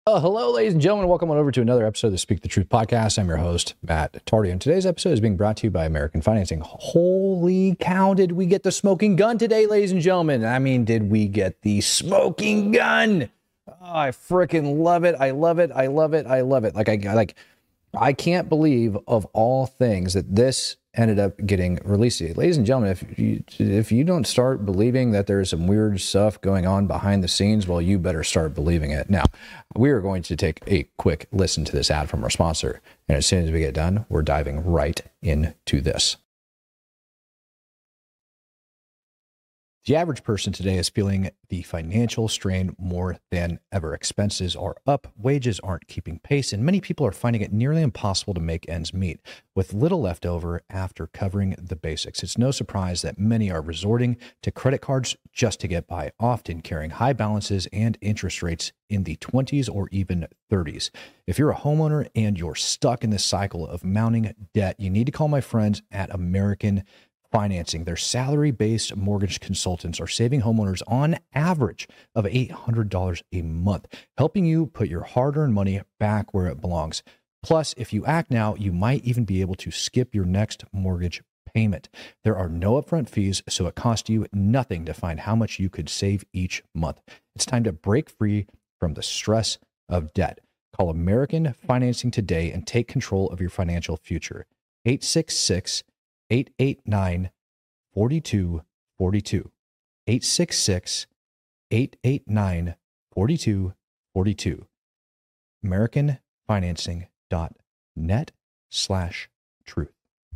Hello, ladies and gentlemen. Welcome on over to another episode of the Speak the Truth podcast. I'm your host, Matt Tardy, and today's episode is being brought to you by American Financing. Holy cow, did we get the smoking gun today, ladies and gentlemen? I mean, did we get the smoking gun? Oh, I freaking love it. I love it. I love it. I love it. I can't believe of all things that this ended up getting released. Ladies and gentlemen, if you don't start believing that there's some weird stuff going on behind the scenes, well, you better start believing it. Now, we are going to take a quick listen to this ad from our sponsor. And as soon as we get done, we're diving right into this. The average person today is feeling the financial strain more than ever. Expenses are up, wages aren't keeping pace, and many people are finding it nearly impossible to make ends meet, with little left over after covering the basics. It's no surprise that many are resorting to credit cards just to get by, often carrying high balances and interest rates in the 20s or even 30s. If you're a homeowner and you're stuck in this cycle of mounting debt, you need to call my friends at American Financing. Their salary-based mortgage consultants are saving homeowners on average of $800 a month, helping you put your hard-earned money back where it belongs. Plus, if you act now, you might even be able to skip your next mortgage payment. There are no upfront fees, so it costs you nothing to find how much you could save each month. It's time to break free from the stress of debt. Call American Financing today and take control of your financial future. 866 889-4242. 866-889-4242. AmericanFinancing.net/truth.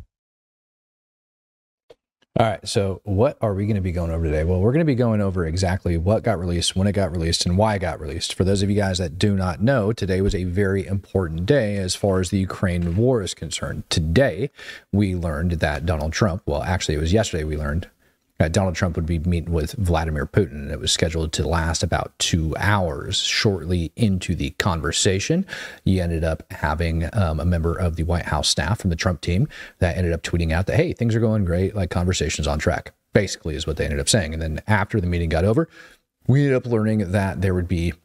All right, so what are we going to be going over today? Well, we're going to be going over exactly what got released, when it got released, and why it got released. For those of you guys that do not know, today was a very important day as far as the Ukraine war is concerned. Today, we learned that Donald Trump, well, actually, it was yesterday we learned that Donald Trump would be meeting with Vladimir Putin, and it was scheduled to last about 2 hours. Shortly into the conversation, he ended up having a member of the White House staff from the Trump team that ended up tweeting out that, hey, things are going great, like conversation's on track, basically is what they ended up saying. And then after the meeting got over, we ended up learning that there would be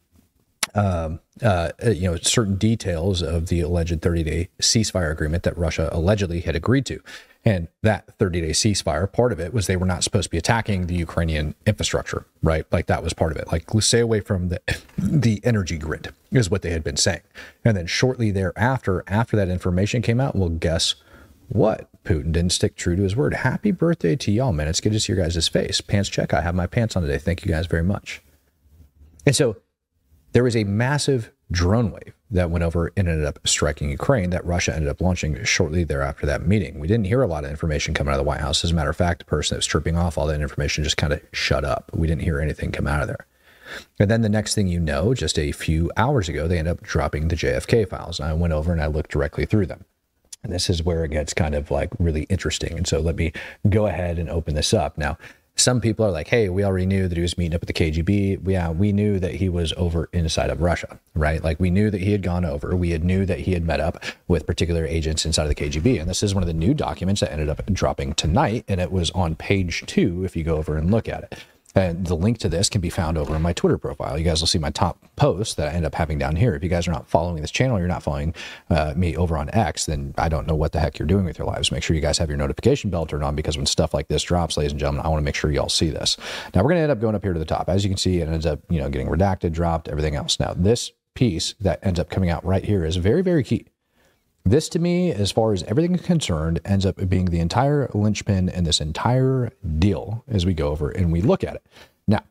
certain details of the alleged 30-day ceasefire agreement that Russia allegedly had agreed to. And that 30-day ceasefire, part of it was they were not supposed to be attacking the Ukrainian infrastructure, right? Like that was part of it. Like stay away from the energy grid is what they had been saying. And then shortly thereafter, after that information came out, well, guess what? Putin didn't stick true to his word. Happy birthday to y'all, man. It's good to see your guys' face. Pants check. I have my pants on today. Thank you guys very much. And so there was a massive drone wave that went over and ended up striking Ukraine that Russia ended up launching shortly thereafter that meeting. We didn't hear a lot of information coming out of the White House. As a matter of fact, the person that was tripping off all that information just kind of shut up. We didn't hear anything come out of there. And then the next thing you know, just a few hours ago, they ended up dropping the JFK files. And I went over and I looked directly through them. And this is where it gets kind of like really interesting. And so let me go ahead and open this up. Now, some people are like, hey, we already knew that he was meeting up with the KGB. Yeah, we knew that he was over inside of Russia, right? Like we knew that he had gone over. We knew that he had met up with particular agents inside of the KGB. And this is one of the new documents that ended up dropping tonight. And it was on page 2 if you go over and look at it. And the link to this can be found over in my Twitter profile. You guys will see my top post that I end up having down here. If you guys are not following this channel, you're not following me over on X, then I don't know what the heck you're doing with your lives. Make sure you guys have your notification bell turned on, because when stuff like this drops, ladies and gentlemen, I want to make sure y'all see this. Now, we're going to end up going up here to the top. As you can see, it ends up getting redacted, dropped, everything else. Now, this piece that ends up coming out right here is very, very key. This, to me, as far as everything is concerned, ends up being the entire linchpin in this entire deal as we go over and we look at it. Now,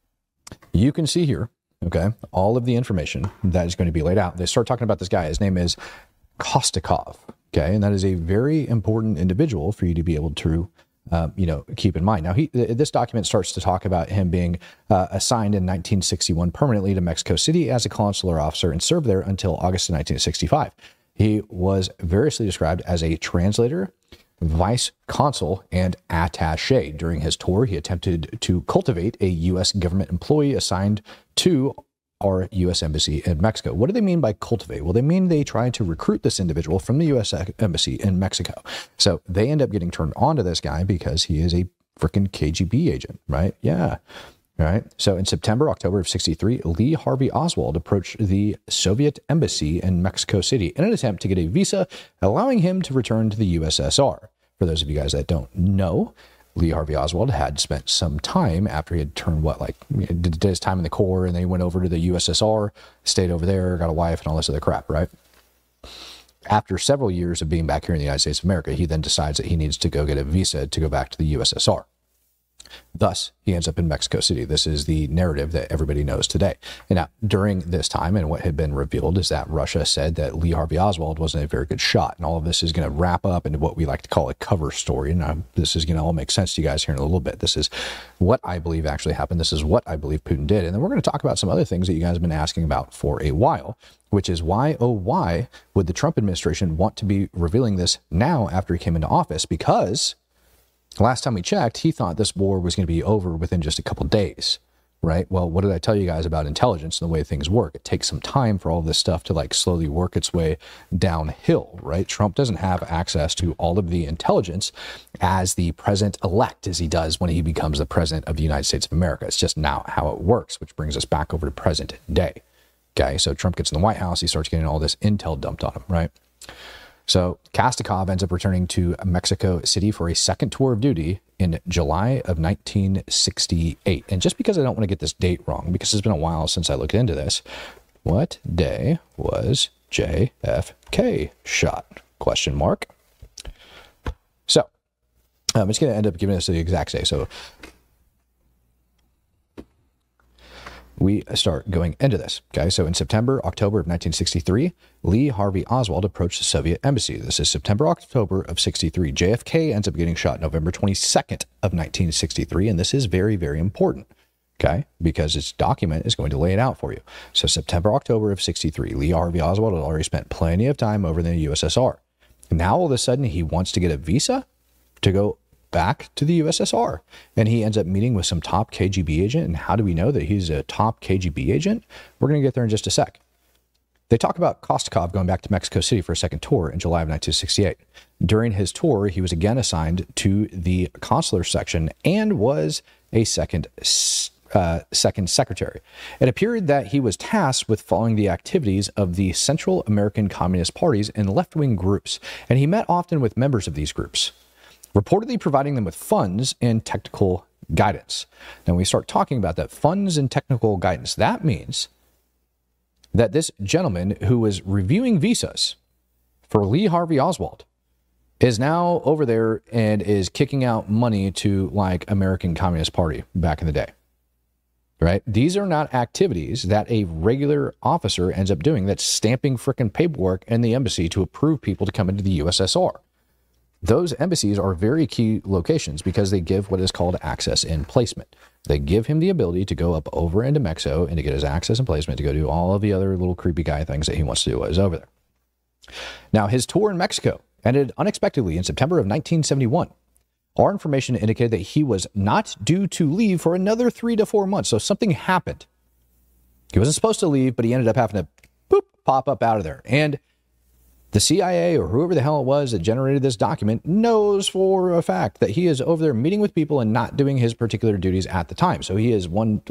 you can see here, okay, all of the information that is going to be laid out. They start talking about this guy. His name is Kostikov, okay, and that is a very important individual for you to be able to keep in mind. Now, this document starts to talk about him being assigned in 1961 permanently to Mexico City as a consular officer and served there until August of 1965. He was variously described as a translator, vice consul, and attaché. During his tour, he attempted to cultivate a U.S. government employee assigned to our U.S. Embassy in Mexico. What do they mean by cultivate? Well, they mean they tried to recruit this individual from the U.S. Embassy in Mexico. So they end up getting turned on to this guy because he is a freaking KGB agent, right? Yeah. All right. So in September, October of 63, Lee Harvey Oswald approached the Soviet embassy in Mexico City in an attempt to get a visa, allowing him to return to the USSR. For those of you guys that don't know, Lee Harvey Oswald had spent some time after he had turned did his time in the Corps, and then he went over to the USSR, stayed over there, got a wife and all this other crap, right? After several years of being back here in the United States of America, he then decides that he needs to go get a visa to go back to the USSR. Thus, he ends up in Mexico City. This is the narrative that everybody knows today. And now, during this time, and what had been revealed is that Russia said that Lee Harvey Oswald wasn't a very good shot. And all of this is going to wrap up into what we like to call a cover story. And this is going to all make sense to you guys here in a little bit. This is what I believe actually happened. This is what I believe Putin did. And then we're going to talk about some other things that you guys have been asking about for a while, which is why, oh, why would the Trump administration want to be revealing this now after he came into office? Because last time we checked, he thought this war was going to be over within just a couple days, right? Well, what did I tell you guys about intelligence and the way things work? It takes some time for all this stuff to slowly work its way downhill, right? Trump doesn't have access to all of the intelligence as the president-elect as he does when he becomes the president of the United States of America. It's just not how it works, which brings us back over to present day. Okay, so Trump gets in the White House, he starts getting all this intel dumped on him, right? So Kastakov ends up returning to Mexico City for a second tour of duty in July of 1968. And just because I don't want to get this date wrong, because it's been a while since I looked into this, what day was JFK shot? Question mark. So I'm just going to end up giving us the exact day. So we start going into this. Okay, so in September, October of 1963, Lee Harvey Oswald approached the Soviet embassy. This is September, October of 63. JFK ends up getting shot November 22nd of 1963, and this is very, very important, okay, because its document is going to lay it out for you. So September, October of 63, Lee Harvey Oswald had already spent plenty of time over in the USSR. Now, all of a sudden, he wants to get a visa to go back to the USSR. And he ends up meeting with some top KGB agent. And how do we know that he's a top KGB agent? We're going to get there in just a sec. They talk about Kastakov going back to Mexico City for a second tour in July of 1968. During his tour, he was again assigned to the consular section and was a second secretary. It appeared that he was tasked with following the activities of the Central American Communist parties and left-wing groups. And he met often with members of these groups, reportedly providing them with funds and technical guidance. Now, when we start talking about that funds and technical guidance, that means that this gentleman who was reviewing visas for Lee Harvey Oswald is now over there and is kicking out money to American Communist Party back in the day, right? These are not activities that a regular officer ends up doing. That's stamping frickin' paperwork in the embassy to approve people to come into the USSR. Those embassies are very key locations because they give what is called access and placement. They give him the ability to go up over into Mexico and to get his access and placement to go do all of the other little creepy guy things that he wants to do while he's over there. Now, his tour in Mexico ended unexpectedly in September of 1971. Our information indicated that he was not due to leave for another 3 to 4 months. So something happened. He wasn't supposed to leave, but he ended up having to pop up out of there. And the CIA or whoever the hell it was that generated this document knows for a fact that he is over there meeting with people and not doing his particular duties at the time. So he is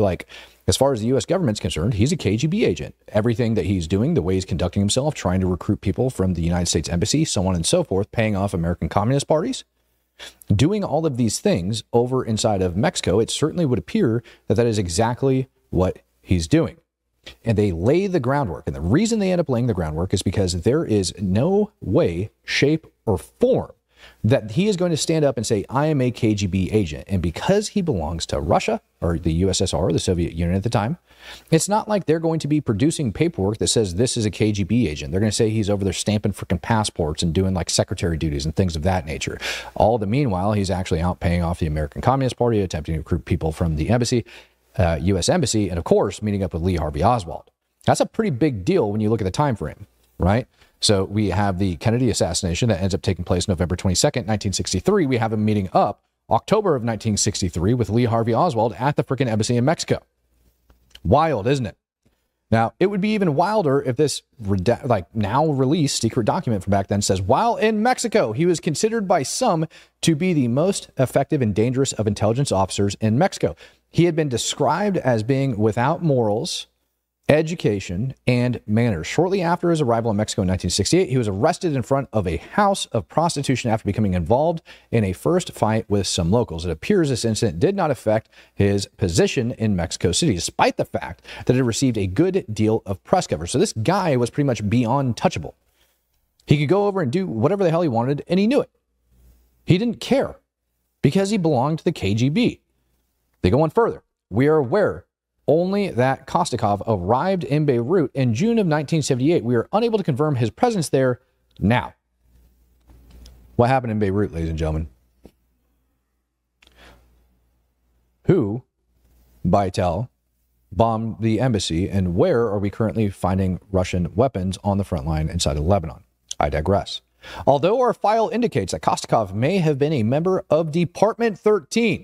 as far as the U.S. government's concerned, he's a KGB agent. Everything that he's doing, the way he's conducting himself, trying to recruit people from the United States Embassy, so on and so forth, paying off American Communist parties, doing all of these things over inside of Mexico, it certainly would appear that that is exactly what he's doing. And they lay the groundwork. And the reason they end up laying the groundwork is because there is no way, shape, or form that he is going to stand up and say, I am a KGB agent. And because he belongs to Russia or the USSR, or the Soviet Union at the time, it's not like they're going to be producing paperwork that says this is a KGB agent. They're going to say he's over there stamping freaking passports and doing secretary duties and things of that nature. All the meanwhile, he's actually out paying off the American Communist Party, attempting to recruit people from the embassy, U.S. Embassy, and of course, meeting up with Lee Harvey Oswald. That's a pretty big deal when you look at the time frame, right? So we have the Kennedy assassination that ends up taking place November 22nd, 1963. We have him meeting up October of 1963 with Lee Harvey Oswald at the freaking embassy in Mexico. Wild, isn't it? Now, it would be even wilder if this now released secret document from back then says, while in Mexico, he was considered by some to be the most effective and dangerous of intelligence officers in Mexico. he had been described as being without morals, education, and manners. Shortly after his arrival in Mexico in 1968, he was arrested in front of a house of prostitution after becoming involved in a first fight with some locals. It appears this incident did not affect his position in Mexico City, despite the fact that it received a good deal of press coverage. So this guy was pretty much beyond touchable. He could go over and do whatever the hell he wanted, and he knew it. He didn't care because he belonged to the KGB. They go on further. We are aware only that Kostikov arrived in Beirut in June of 1978. We are unable to confirm his presence there now. What happened in Beirut, ladies and gentlemen? Who, Baital, bombed the embassy, and where are we currently finding Russian weapons on the front line inside of Lebanon? I digress. Although our file indicates that Kostikov may have been a member of Department 13,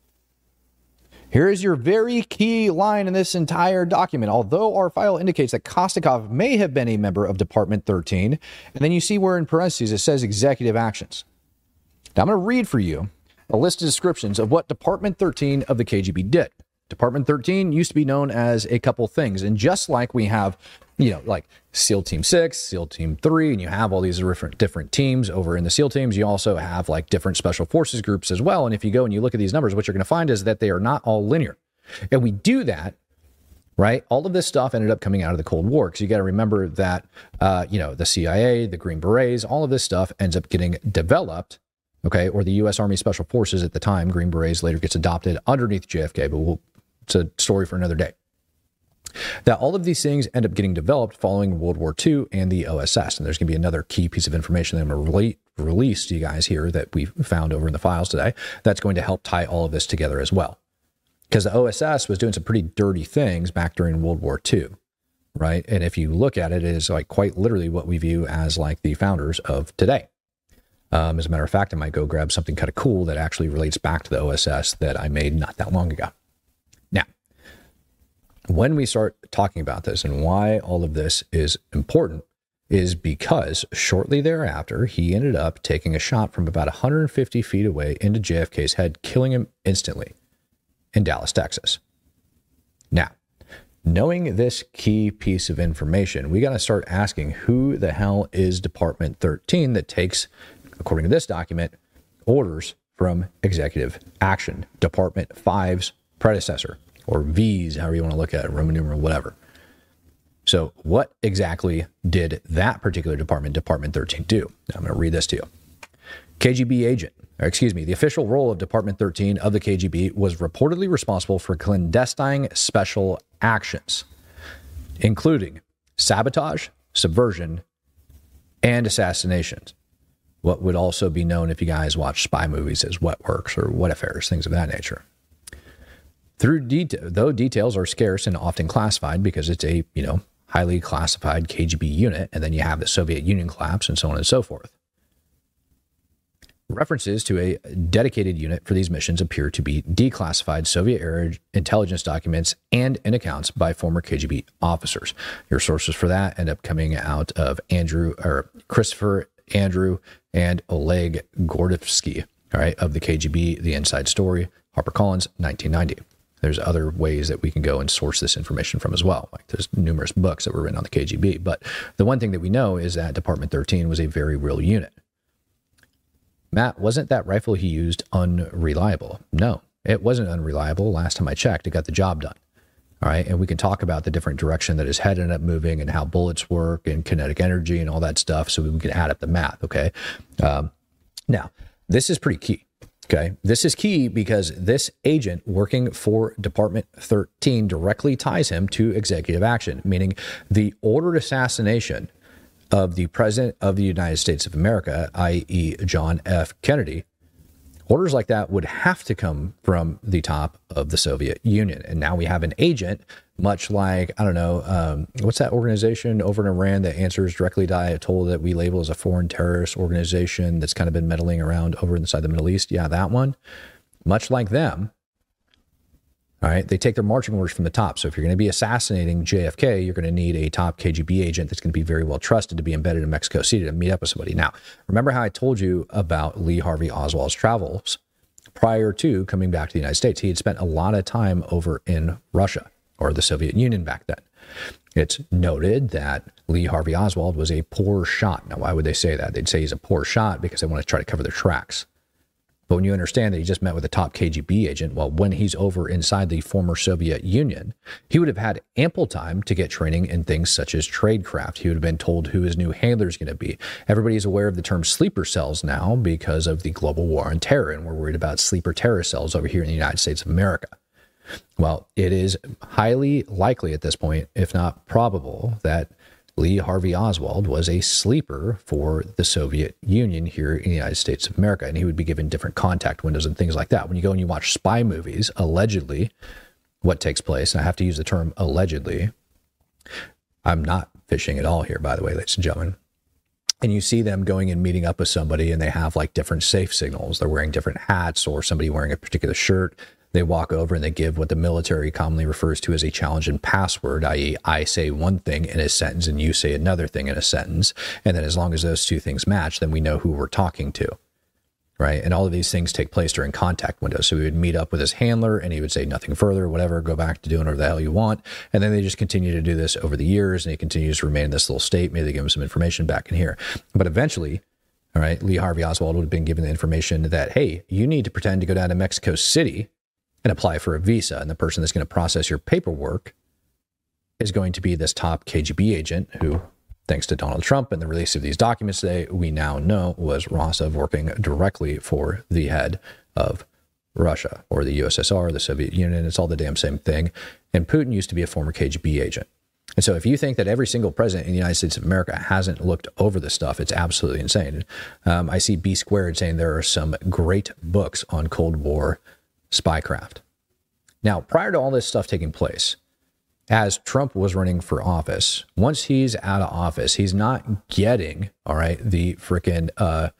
here is your very key line in this entire document. Although our file indicates that Kostikov may have been a member of Department 13, and then you see where in parentheses it says executive actions. Now I'm going to read for you a list of descriptions of what Department 13 of the KGB did. Department 13 used to be known as a couple things. And just like we have, like SEAL Team 6, SEAL Team 3, and you have all these different teams over in the SEAL teams, you also have like different special forces groups as well. And if you go and you look at these numbers, what you're going to find is that they are not all linear. And we do that, right? All of this stuff ended up coming out of the Cold War, because you got to remember that, the CIA, the Green Berets, all of this stuff ends up getting developed. Okay, or the U.S. Army Special Forces at the time, Green Berets, later gets adopted underneath JFK, but it's a story for another day. That all of these things end up getting developed following World War II and the OSS. And there's going to be another key piece of information that I'm going to release to you guys here that we found over in the files today that's going to help tie all of this together as well. Because the OSS was doing some pretty dirty things back during World War II, right? And if you look at it, it is like quite literally what we view as like the founders of today. As a matter of fact, I might go grab something kind of cool that actually relates back to the OSS that I made not that long ago. Now, when we start talking about this and why all of this is important is because shortly thereafter, he ended up taking a shot from about 150 feet away into JFK's head, killing him instantly in Dallas, Texas. Now, knowing this key piece of information, we got to start asking who the hell is Department 13 that takes, according to this document, orders from executive action, Department 5's predecessor, or V's, however you want to look at it, Roman numeral, whatever. So what exactly did that particular department, Department 13, do? Now I'm going to read this to you. KGB agent, the official role of Department 13 of the KGB was reportedly responsible for clandestine special actions, including sabotage, subversion, and assassinations. What would also be known, if you guys watch spy movies, as wet works or wet affairs, things of that nature. Though details are scarce and often classified because it's a, highly classified KGB unit, and then you have the Soviet Union collapse and so on and so forth. References to a dedicated unit for these missions appear to be declassified Soviet-era intelligence documents and in accounts by former KGB officers. Your sources for that end up coming out of Christopher Andrew and Oleg Gordevsky, all right, of the KGB, The Inside Story, HarperCollins, 1990. There's other ways that we can go and source this information from as well. Like there's numerous books that were written on the KGB. But the one thing that we know is that Department 13 was a very real unit. Matt, wasn't that rifle he used unreliable? No, it wasn't unreliable. Last time I checked, it got the job done. All right. And we can talk about the different direction that his head ended up moving and how bullets work and kinetic energy and all that stuff. So we can add up the math. Okay. Now, this is pretty key. Okay. This is key because this agent working for Department 13 directly ties him to executive action, meaning the ordered assassination of the President of the United States of America, i.e. John F. Kennedy. Orders like that would have to come from the top of the Soviet Union. And now we have an agent, much like, I don't know, what's that organization over in Iran that answers directly to Ayatollah that we label as a foreign terrorist organization that's kind of been meddling around over inside the Middle East? Yeah, that one. Much like them, all right, they take their marching orders from the top. So if you're going to be assassinating JFK, you're going to need a top KGB agent that's going to be very well trusted to be embedded in Mexico City to meet up with somebody. Now, remember how I told you about Lee Harvey Oswald's travels prior to coming back to the United States. He had spent a lot of time over in Russia, or the Soviet Union back then. It's noted that Lee Harvey Oswald was a poor shot. Now, why would they say that? They'd say he's a poor shot because they want to try to cover their tracks. But when you understand that he just met with a top KGB agent, well, when he's over inside the former Soviet Union, he would have had ample time to get training in things such as tradecraft. He would have been told who his new handler is going to be. Everybody's aware of the term sleeper cells now because of the global war on terror, and we're worried about sleeper terror cells over here in the United States of America. Well, it is highly likely at this point, if not probable, that Lee Harvey Oswald was a sleeper for the Soviet Union here in the United States of America, and he would be given different contact windows and things like that. When you go and you watch spy movies, allegedly, what takes place, and I have to use the term allegedly, I'm not fishing at all here, by the way, ladies and gentlemen, and you see them going and meeting up with somebody, and they have like different safe signals. They're wearing different hats, or somebody wearing a particular shirt. They walk over and they give what the military commonly refers to as a challenge and password, i.e. I say one thing in a sentence and you say another thing in a sentence. And then as long as those two things match, then we know who we're talking to, right? And all of these things take place during contact windows. So we would meet up with his handler and he would say nothing further, whatever, go back to doing whatever the hell you want. And then they just continue to do this over the years, and he continues to remain in this little state. Maybe they give him some information back in here. But eventually, all right, Lee Harvey Oswald would have been given the information that, hey, you need to pretend to go down to Mexico City and apply for a visa. And the person that's going to process your paperwork is going to be this top KGB agent who, thanks to Donald Trump and the release of these documents today, we now know was Rosov working directly for the head of Russia, or the USSR, the Soviet Union. It's all the damn same thing. And Putin used to be a former KGB agent. And so if you think that every single president in the United States of America hasn't looked over this stuff, it's absolutely insane. I see B Squared saying there are some great books on Cold War spycraft. Now, prior to all this stuff taking place, as Trump was running for office, once he's out of office, he's not getting, all right, the freaking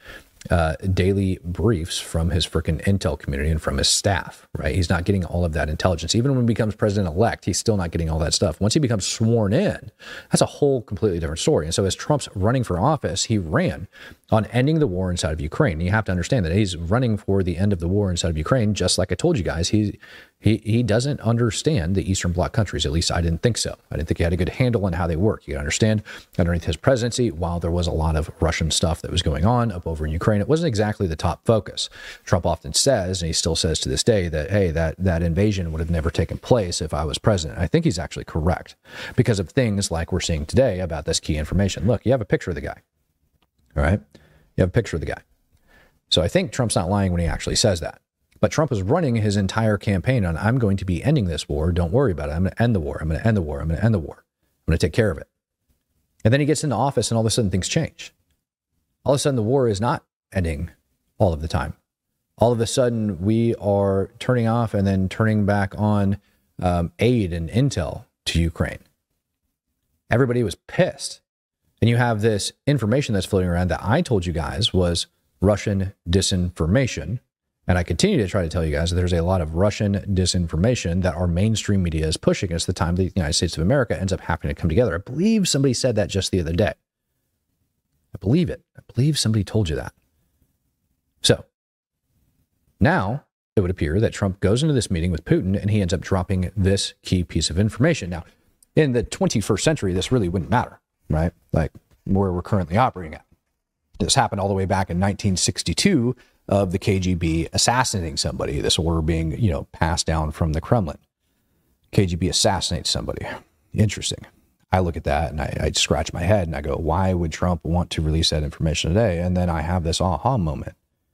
daily briefs from his freaking intel community and from his staff, right? He's not getting all of that intelligence. Even when he becomes president-elect, he's still not getting all that stuff. Once he becomes sworn in, that's a whole completely different story. And so as Trump's running for office, he ran on ending the war inside of Ukraine. And you have to understand that he's running for the end of the war inside of Ukraine, just like I told you guys. He doesn't understand the Eastern Bloc countries. At least I didn't think so. I didn't think he had a good handle on how they work. You can understand, underneath his presidency, while there was a lot of Russian stuff that was going on up over in Ukraine, it wasn't exactly the top focus. Trump often says, and he still says to this day, that, hey, that invasion would have never taken place if I was president. I think he's actually correct because of things like we're seeing today about this key information. Look, you have a picture of the guy. All right? You have a picture of the guy. So I think Trump's not lying when he actually says that. But Trump is running his entire campaign on, I'm going to be ending this war. Don't worry about it. I'm going to end the war. I'm going to end the war. I'm going to end the war. I'm going to take care of it. And then he gets into office and all of a sudden things change. All of a sudden the war is not ending all of the time. All of a sudden we are turning off and then turning back on aid and intel to Ukraine. Everybody was pissed. And you have this information that's floating around that I told you guys was Russian disinformation. And I continue to try to tell you guys that there's a lot of Russian disinformation that our mainstream media is pushing us the time the United States of America ends up having to come together. I believe somebody said that just the other day. I believe it. I believe somebody told you that. So now it would appear that Trump goes into this meeting with Putin and he ends up dropping this key piece of information. Now, in the 21st century, this really wouldn't matter, right? Like where we're currently operating at. This happened all the way back in 1962 of the KGB assassinating somebody. This order being, passed down from the Kremlin. KGB assassinates somebody. Interesting. I look at that and I scratch my head and I go, why would Trump want to release that information today? And then I have this aha moment.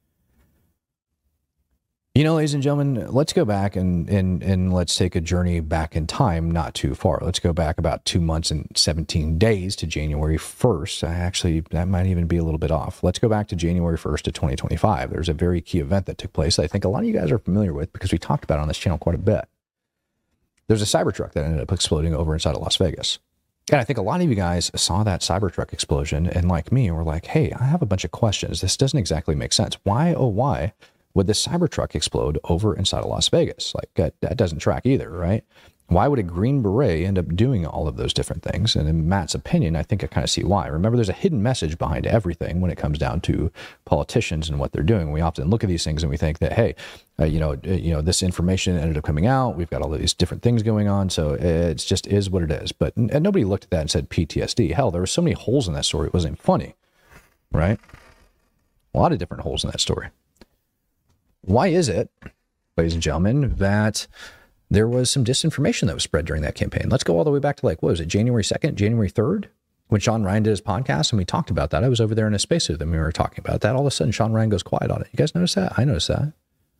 Ladies and gentlemen, let's go back and let's take a journey back in time, not too far. Let's go back about 2 months and 17 days to January 1st. That might even be a little bit off. Let's go back to January 1st of 2025. There's a very key event that took place that I think a lot of you guys are familiar with because we talked about it on this channel quite a bit. There's a Cybertruck that ended up exploding over inside of Las Vegas. And I think a lot of you guys saw that Cybertruck explosion and like me, were like, hey, I have a bunch of questions. This doesn't exactly make sense. Why, oh, why would the Cybertruck explode over inside of Las Vegas? Like that doesn't track either, right? Why would a Green Beret end up doing all of those different things? And in Matt's opinion, I think I kind of see why. Remember, there's a hidden message behind everything when it comes down to politicians and what they're doing. We often look at these things and we think that, hey, this information ended up coming out. We've got all of these different things going on, so it just is what it is. But and nobody looked at that and said PTSD. Hell, there were so many holes in that story. It wasn't even funny, right? A lot of different holes in that story. Why is it, ladies and gentlemen, that there was some disinformation that was spread during that campaign? Let's go all the way back to what was it, January 2nd, January 3rd, when Sean Ryan did his podcast and we talked about that. I was over there in a space with him. We were talking about that. All of a sudden, Sean Ryan goes quiet on it. You guys notice that? I noticed that. I'm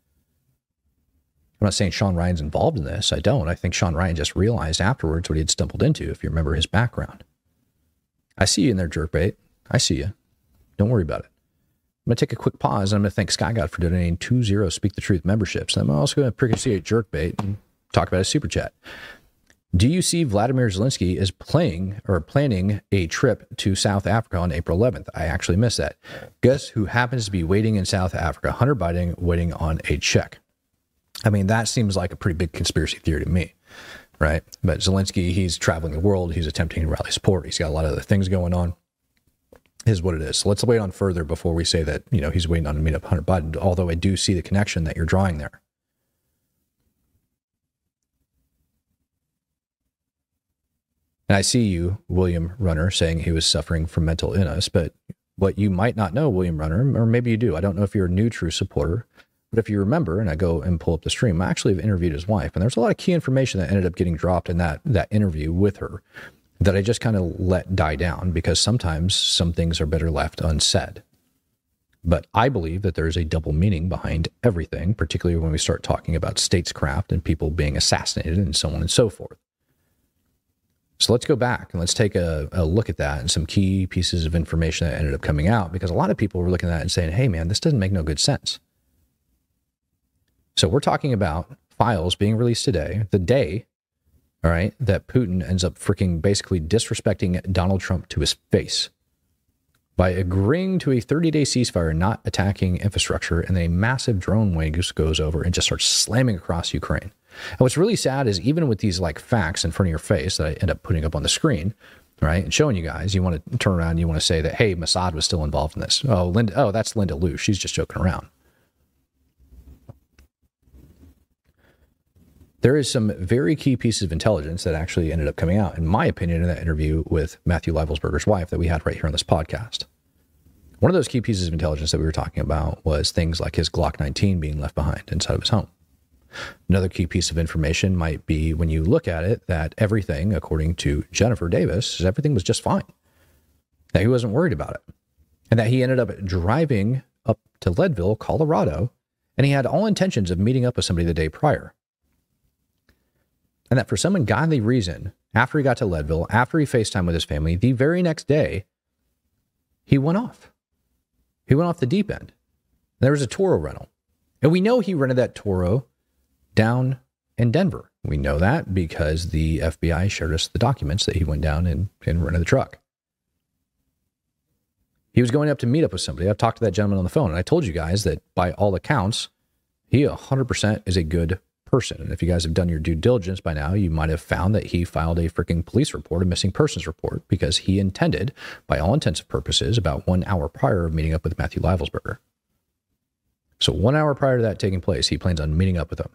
not saying Sean Ryan's involved in this. I don't. I think Sean Ryan just realized afterwards what he had stumbled into, if you remember his background. I see you in there, jerkbait. I see you. Don't worry about it. I'm going to take a quick pause and I'm going to thank Sky God for donating 20 Speak the Truth memberships. And I'm also going to appreciate Jerkbait and talk about a super chat. Do you see Vladimir Zelensky is planning a trip to South Africa on April 11th? I actually missed that. Guess who happens to be waiting in South Africa? Hunter Biden waiting on a check. I mean, that seems like a pretty big conspiracy theory to me, right? But Zelensky, he's traveling the world. He's attempting to rally support. He's got a lot of other things going on. Is what it is. So let's wait on further before we say that, he's waiting on to meet up Hunter Biden, although I do see the connection that you're drawing there. And I see you, William Runner, saying he was suffering from mental illness, but what you might not know, William Runner, or maybe you do, I don't know if you're a new true supporter, but if you remember, and I go and pull up the stream, I actually have interviewed his wife, and there's a lot of key information that ended up getting dropped in that interview with her that I just kind of let die down because sometimes some things are better left unsaid. But I believe that there's a double meaning behind everything, particularly when we start talking about statescraft and people being assassinated and so on and so forth. So let's go back and let's take a look at that and some key pieces of information that ended up coming out, because a lot of people were looking at that and saying, hey, man, this doesn't make no good sense. So we're talking about files being released today, the day, all right, that Putin ends up freaking basically disrespecting Donald Trump to his face by agreeing to a 30-day ceasefire, not attacking infrastructure, and then a massive drone wave just goes over and just starts slamming across Ukraine. And what's really sad is even with these facts in front of your face that I end up putting up on the screen, right, and showing you guys, you want to turn around and you want to say that, hey, Mossad was still involved in this. That's Linda Liu. She's just joking around. There is some very key pieces of intelligence that actually ended up coming out, in my opinion, in that interview with Matthew Leibelsberger's wife that we had right here on this podcast. One of those key pieces of intelligence that we were talking about was things like his Glock 19 being left behind inside of his home. Another key piece of information might be, when you look at it, that everything, according to Jennifer Davis, everything was just fine. That he wasn't worried about it. And that he ended up driving up to Leadville, Colorado, and he had all intentions of meeting up with somebody the day prior. And that for some ungodly reason, after he got to Leadville, after he FaceTimed with his family, the very next day, he went off. He went off the deep end. And there was a Toro rental. And we know he rented that Toro down in Denver. We know that because the FBI shared us the documents that he went down and rented the truck. He was going up to meet up with somebody. I've talked to that gentleman on the phone, and I told you guys that by all accounts, he 100% is a good person. And if you guys have done your due diligence by now, you might have found that he filed a freaking police report, a missing persons report, because he intended, by all intents and purposes, about 1 hour prior of meeting up with Matthew Leibelsberger. So 1 hour prior to that taking place, he plans on meeting up with him.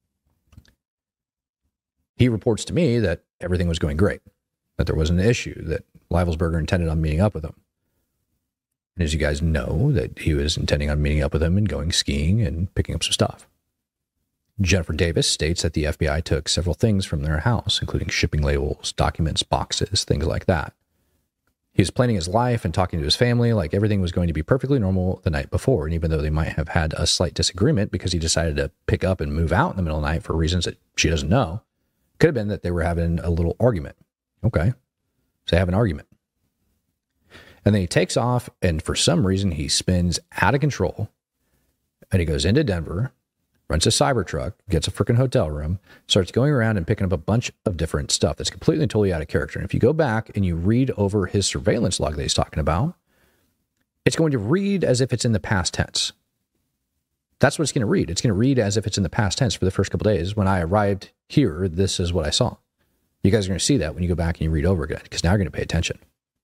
He reports to me that everything was going great, that there wasn't an issue, that Leibelsberger intended on meeting up with him. And as you guys know, that he was intending on meeting up with him and going skiing and picking up some stuff. Jennifer Davis states that the FBI took several things from their house, including shipping labels, documents, boxes, things like that. He was planning his life and talking to his family like everything was going to be perfectly normal the night before. And even though they might have had a slight disagreement because he decided to pick up and move out in the middle of the night for reasons that she doesn't know, could have been that they were having a little argument. Okay, so they have an argument. And then he takes off, and for some reason, he spins out of control, and he goes into Denver, rents a Cybertruck, gets a freaking hotel room, starts going around and picking up a bunch of different stuff that's completely and totally out of character. And if you go back and you read over his surveillance log that he's talking about, it's going to read as if it's in the past tense. That's what it's going to read. It's going to read as if it's in the past tense for the first couple of days. When I arrived here, this is what I saw. You guys are going to see that when you go back and you read over again, because now you're going to pay attention.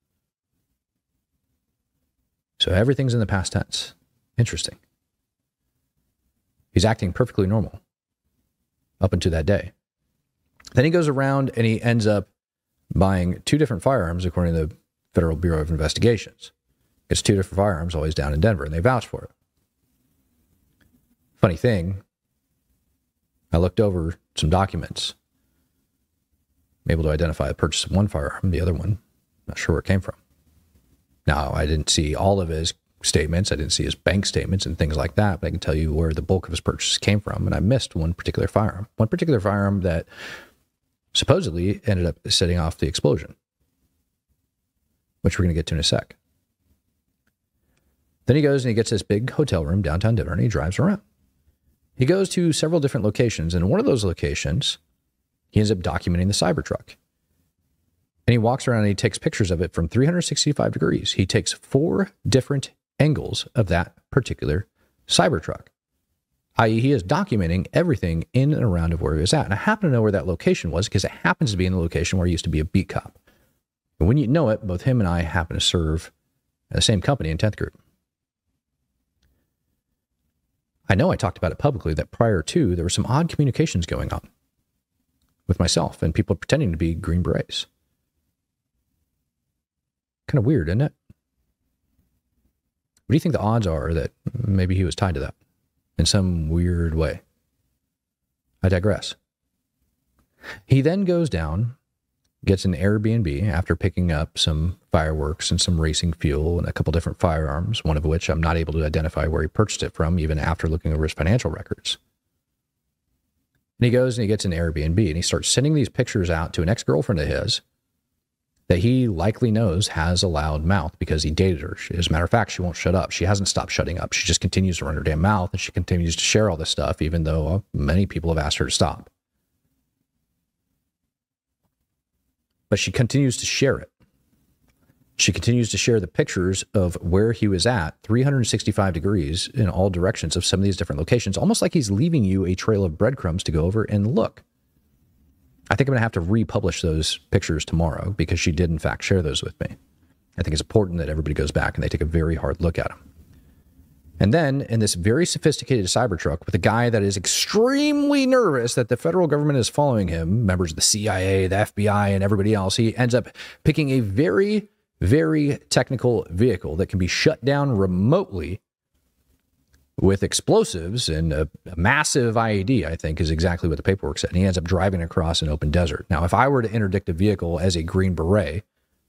So everything's in the past tense. Interesting. He's acting perfectly normal up until that day. Then he goes around and he ends up buying 2 different firearms, according to the Federal Bureau of Investigations. It's 2 different firearms, always down in Denver, and they vouch for it. Funny thing, I looked over some documents. I'm able to identify the purchase of one firearm, the other one, not sure where it came from. Now, I didn't see all of his statements. I didn't see his bank statements and things like that, but I can tell you where the bulk of his purchases came from, and I missed one particular firearm. One particular firearm that supposedly ended up setting off the explosion, which we're going to get to in a sec. Then he goes and he gets this big hotel room downtown Denver, and he drives around. He goes to several different locations, and in one of those locations, he ends up documenting the Cybertruck. And he walks around and he takes pictures of it from 365 degrees. He takes 4 different angles of that particular Cybertruck, i.e. he is documenting everything in and around of where he was at. And I happen to know where that location was because it happens to be in the location where he used to be a beat cop. And when you know it, both him and I happen to serve at the same company in 10th Group. I know I talked about it publicly that prior to, there were some odd communications going on with myself and people pretending to be Green Berets. Kind of weird, isn't it? What do you think the odds are that maybe he was tied to that in some weird way? I digress. He then goes down, gets an Airbnb after picking up some fireworks and some racing fuel and a couple different firearms, one of which I'm not able to identify where he purchased it from, even after looking over his financial records. And he goes and he gets an Airbnb and he starts sending these pictures out to an ex-girlfriend of his that he likely knows has a loud mouth because he dated her. As a matter of fact, she won't shut up. She hasn't stopped shutting up. She just continues to run her damn mouth, and she continues to share all this stuff, even though many people have asked her to stop. But she continues to share it. She continues to share the pictures of where he was at, 365 degrees in all directions of some of these different locations, almost like he's leaving you a trail of breadcrumbs to go over and look. I think I'm going to have to republish those pictures tomorrow because she did, in fact, share those with me. I think it's important that everybody goes back and they take a very hard look at them. And then in this very sophisticated Cybertruck with a guy that is extremely nervous that the federal government is following him, members of the CIA, the FBI, and everybody else, he ends up picking a very, very technical vehicle that can be shut down remotely with explosives and a massive IED, I think, is exactly what the paperwork said. And he ends up driving across an open desert. Now, if I were to interdict a vehicle as a Green Beret,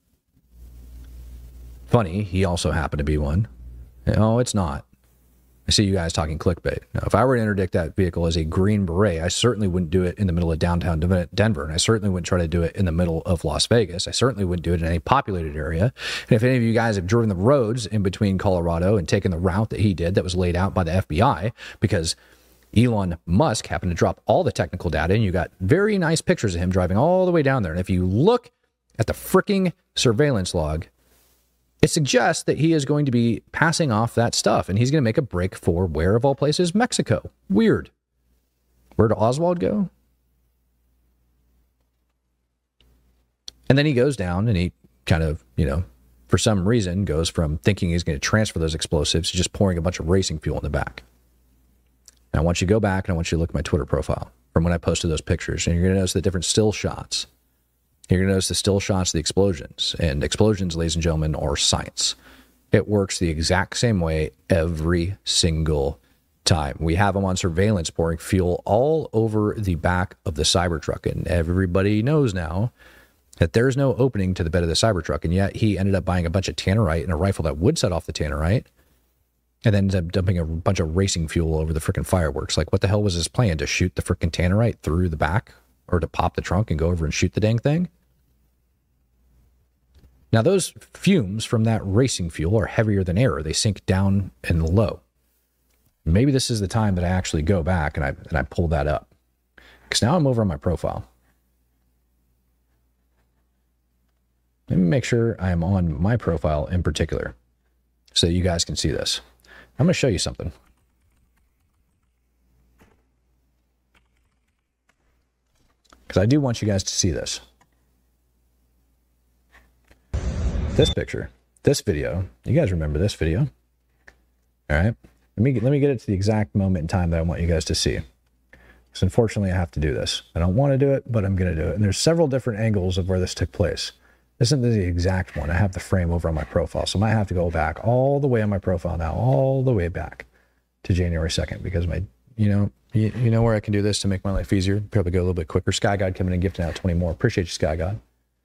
funny, he also happened to be one. No, it's not. I see you guys talking clickbait. Now, if I were to interdict that vehicle as a Green Beret, I certainly wouldn't do it in the middle of downtown Denver, and I certainly wouldn't try to do it in the middle of Las Vegas. I certainly wouldn't do it in any populated area. And if any of you guys have driven the roads in between Colorado and taken the route that he did that was laid out by the FBI, because Elon Musk happened to drop all the technical data, and you got very nice pictures of him driving all the way down there. And if you look at the freaking surveillance log, it suggests that he is going to be passing off that stuff, and he's going to make a break for where, of all places, Mexico. Weird. Where did Oswald go? And then he goes down, and he kind of, for some reason, goes from thinking he's going to transfer those explosives to just pouring a bunch of racing fuel in the back. And I want you to go back, and I want you to look at my Twitter profile from when I posted those pictures, and you're going to notice the different still shots. You're going to notice the still shots of the explosions. And explosions, ladies and gentlemen, are science. It works the exact same way every single time. We have them on surveillance pouring fuel all over the back of the Cybertruck. And everybody knows now that there's no opening to the bed of the Cybertruck. And yet he ended up buying a bunch of tannerite and a rifle that would set off the tannerite, and then ended up dumping a bunch of racing fuel over the freaking fireworks. Like, what the hell was his plan? To shoot the freaking tannerite through the back? Or to pop the trunk and go over and shoot the dang thing? Now, those fumes from that racing fuel are heavier than air. They sink down and low. Maybe this is the time that I actually go back and I pull that up. Because now I'm over on my profile. Let me make sure I am on my profile in particular so that you guys can see this. I'm going to show you something. because I do want you guys to see this. This picture, this video, you guys remember this video? All right, let me get it to the exact moment in time that I want you guys to see. Because unfortunately, I have to do this. I don't want to do it, but I'm going to do it. And there's several different angles of where this took place. This isn't the exact one. I have the frame over on my profile, so I might have to go back all the way on my profile now, all the way back to January 2nd, because my, you know where I can do this to make my life easier. Probably go a little bit quicker. Sky God coming and gifting out 20 more. Appreciate you, Sky God.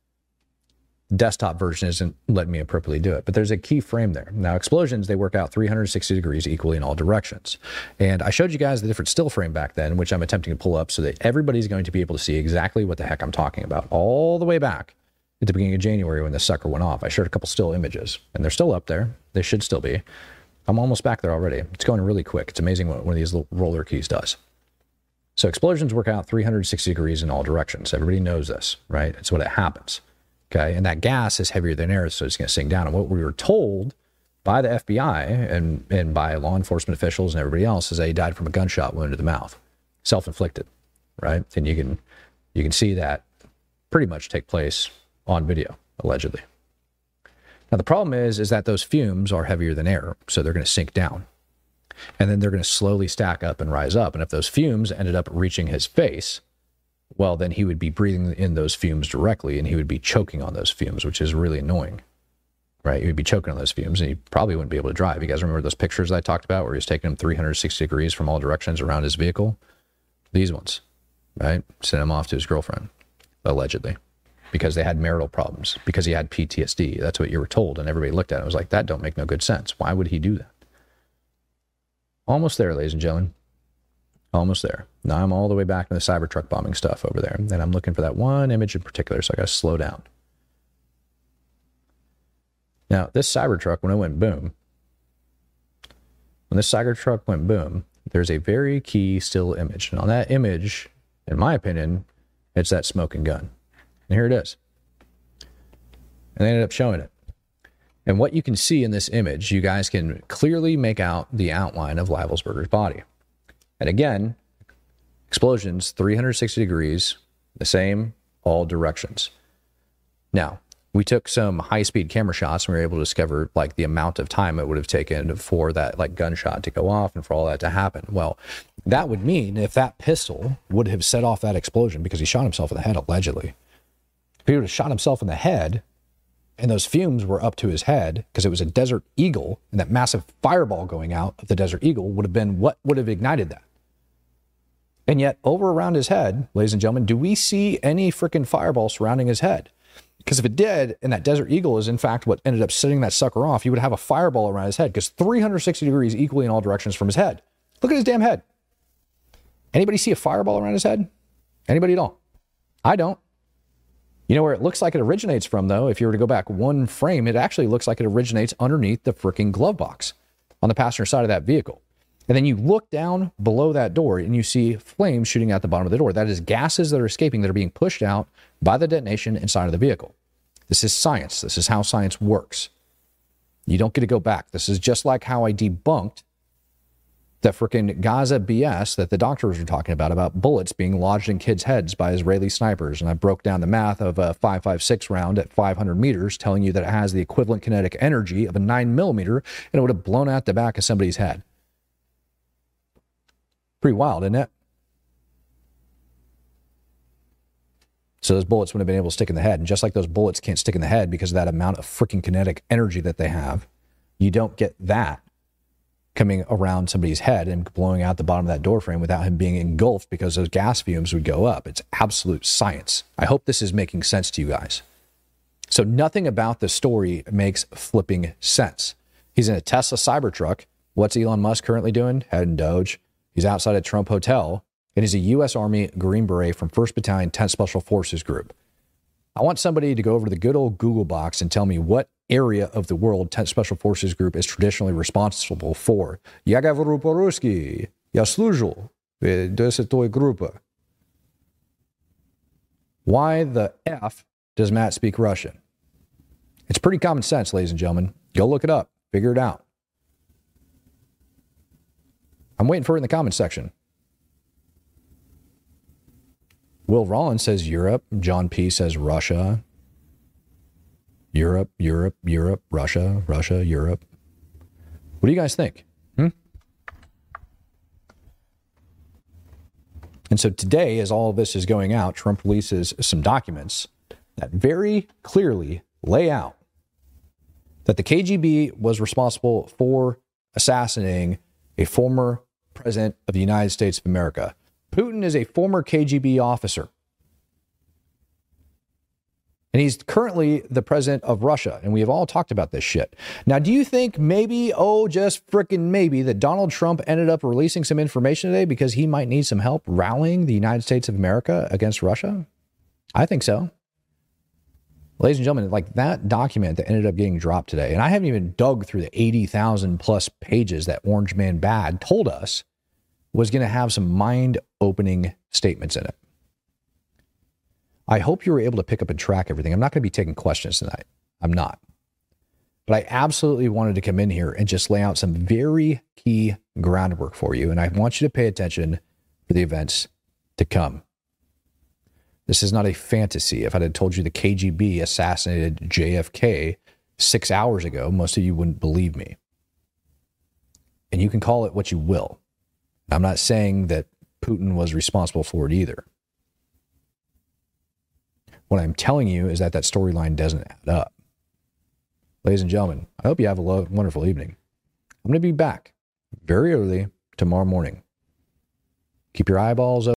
Desktop version isn't letting me appropriately do it, but there's a key frame there. Now, explosions, they work out 360 degrees equally in all directions. And I showed you guys the different still frame back then, which I'm attempting to pull up so that everybody's going to be able to see exactly what the heck I'm talking about all the way back at the beginning of January when the sucker went off. I showed a couple still images, and they're still up there. They should still be. I'm almost back there already. It's going really quick. It's amazing what one of these little roller keys does. So explosions work out 360 degrees in all directions. Everybody knows this, right? It's what it happens. Okay, and that gas is heavier than air, so it's going to sink down. And what we were told by the FBI and by law enforcement officials and everybody else is that he died from a gunshot wound to the mouth, self-inflicted, right? And you can see that pretty much take place on video, allegedly. Now the problem is that those fumes are heavier than air, so they're going to sink down, and then they're going to slowly stack up and rise up. And if those fumes ended up reaching his face, well, then he would be breathing in those fumes directly, and he would be choking on those fumes, which is really annoying, right? He would be choking on those fumes, and he probably wouldn't be able to drive. You guys remember those pictures I talked about where he was taking them 360 degrees from all directions around his vehicle? These ones, right? Sent him off to his girlfriend, allegedly, because they had marital problems, because he had PTSD. That's what you were told, and everybody looked at it and was like, that don't make no good sense. Why would he do that? Almost there, ladies and gentlemen. Almost there. Now I'm all the way back to the Cybertruck bombing stuff over there. And I'm looking for that one image in particular, so I got to slow down. Now, this Cybertruck, when it went boom, there's a very key still image. And on that image, in my opinion, it's that smoking gun. And here it is. And they ended up showing it. And what you can see in this image, you guys can clearly make out the outline of Leibelsberger's body. And again, explosions, 360 degrees, the same, all directions. Now, we took some high-speed camera shots and we were able to discover like the amount of time it would have taken for that like gunshot to go off and for all that to happen. Well, that would mean if that pistol would have set off that explosion because he shot himself in the head, allegedly. If he would have shot himself in the head and those fumes were up to his head because it was a Desert Eagle, and that massive fireball going out of the Desert Eagle would have been what would have ignited that. And yet, over around his head, ladies and gentlemen, do we see any freaking fireball surrounding his head? Because if it did, and that Desert Eagle is in fact what ended up setting that sucker off, he would have a fireball around his head, because 360 degrees equally in all directions from his head. Look at his damn head. Anybody see a fireball around his head? Anybody at all? I don't. You know where it looks like it originates from, though? If you were to go back one frame, it actually looks like it originates underneath the freaking glove box on the passenger side of that vehicle. And then you look down below that door and you see flames shooting out the bottom of the door. That is gases that are escaping that are being pushed out by the detonation inside of the vehicle. This is science. This is how science works. You don't get to go back. This is just like how I debunked the freaking Gaza BS that the doctors were talking about bullets being lodged in kids' heads by Israeli snipers. And I broke down the math of a 5.56 round at 500 meters, telling you that it has the equivalent kinetic energy of a 9mm, and it would have blown out the back of somebody's head. Pretty wild, isn't it? So those bullets wouldn't have been able to stick in the head. And just like those bullets can't stick in the head because of that amount of freaking kinetic energy that they have, you don't get that coming around somebody's head and blowing out the bottom of that door frame without him being engulfed, because those gas fumes would go up. It's absolute science. I hope this is making sense to you guys. So nothing about the story makes flipping sense. He's in a Tesla Cybertruck. What's Elon Musk currently doing? Heading Doge. He's outside a Trump hotel, and he's a U.S. Army Green Beret from 1st Battalion, 10th Special Forces Group. I want somebody to go over to the good old Google box and tell me what area of the world 10th Special Forces Group is traditionally responsible for. Я говорю по-русски. Я служу в этой группе. Why the F does Matt speak Russian? It's pretty common sense, ladies and gentlemen. Go look it up. Figure it out. I'm waiting for it in the comments section. Will Rollins says Europe. John P. says Russia. Europe, Europe, Europe, Russia, Russia, Europe. What do you guys think? And so today, as all of this is going out, Trump releases some documents that very clearly lay out that the KGB was responsible for assassinating a former president of the United States of America. Putin is a former KGB officer. And he's currently the president of Russia. And we have all talked about this shit. Now, do you think maybe, just frickin' maybe, that Donald Trump ended up releasing some information today because he might need some help rallying the United States of America against Russia? I think so. Ladies and gentlemen, like that document that ended up getting dropped today, and I haven't even dug through the 80,000 plus pages that Orange Man Bad told us was going to have some mind-opening statements in it. I hope you were able to pick up and track everything. I'm not going to be taking questions tonight. I'm not. But I absolutely wanted to come in here and just lay out some very key groundwork for you. And I want you to pay attention for the events to come. This is not a fantasy. If I had told you the KGB assassinated JFK 6 hours ago, most of you wouldn't believe me. And you can call it what you will. I'm not saying that Putin was responsible for it either. What I'm telling you is that that storyline doesn't add up. Ladies and gentlemen, I hope you have a wonderful evening. I'm going to be back very early tomorrow morning. Keep your eyeballs open.